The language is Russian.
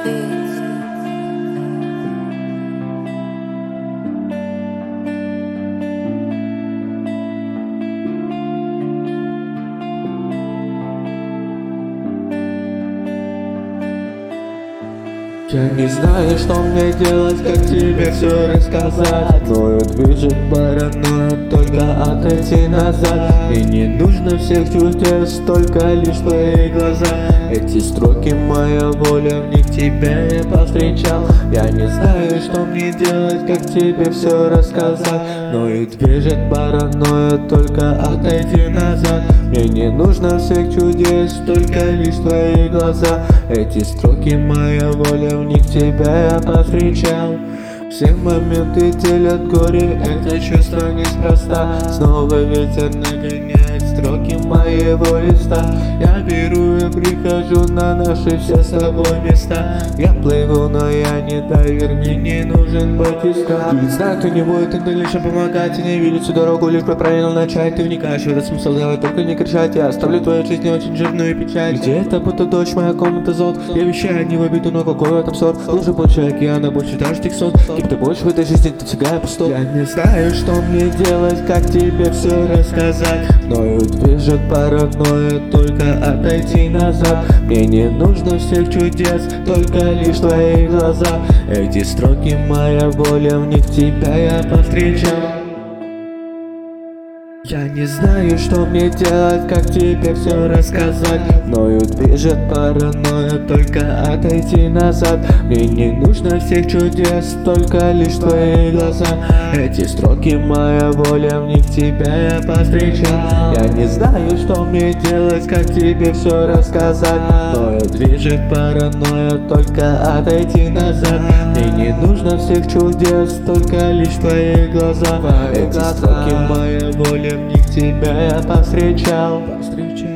Beats. Я не знаю, что мне делать, как тебе все рассказать. Мною движет паранойя, только отойти назад. И не нужно всех чудес, только лишь твои глаза. Эти строки моя воля, в них тебя я повстречал. Я не знаю, что мне делать, как тебе все рассказать. Мною движет паранойя, только отойти назад. Мне не нужно всех чудес, только лишь твои глаза. Эти строки моя воля, в них тебя я повстречал. Все моменты делят горе, это чувство неспроста. Снова ветер нагоняет строки моего листа. Я беру и прихожу на наши все с тобой места. Я плыву, но я не дайвер, мне не нужен батиска. Ведь знаю, кто не будет иногда лишь помогать и не видит всю дорогу, лишь бы правильно начать. Ты вникаешь в этот смысл, давай только не кричать. Я оставлю твою жизнь очень жирную печать. Где это будто дождь, моя комната золот. Я вещаю не в обиду, но какой в этом ссор. Лучше больше океана, больше дождь сот. Ты больше в этой жизни, ты всегда пустой. Я не знаю, что мне делать, как тебе все рассказать. Мною движет паранойя, только отойти назад. Мне не нужно всех чудес, только лишь твои глаза. Эти строки моя воля, в них тебя я повстречал. Я не знаю, что мне делать, как тебе все рассказать. Мною движет паранойя, только отойти назад. Мне не нужно всех чудес, только лишь твои глаза. Эти строки моя воля, в них тебя я повстречал. Я не знаю, что мне делать, как тебе все рассказать. Мною движет паранойя, только отойти назад. Мне не нужно всех чудес, только лишь твои глаза. Эти строки моя воля, в них тебя я повстречал.